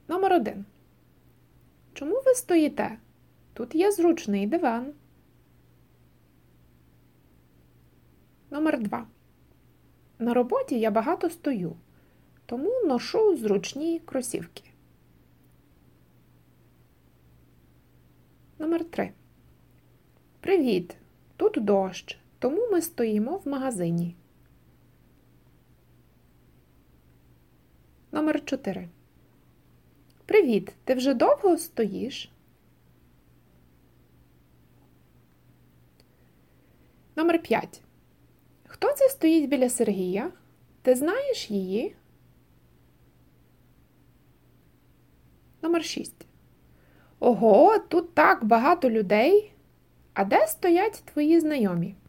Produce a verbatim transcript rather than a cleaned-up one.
Номер один. Чому ви стоїте? Тут є зручний диван. Номер два. На роботі я багато стою, тому ношу зручні кросівки. Номер три. Привіт! Тут дощ, тому ми стоїмо в магазині. Номер чотири. Привіт! Ти вже довго стоїш? Номер п'ять. Хто це стоїть біля Сергія? Ти знаєш її? Номер шість. Ого, тут так багато людей. А де стоять твої знайомі?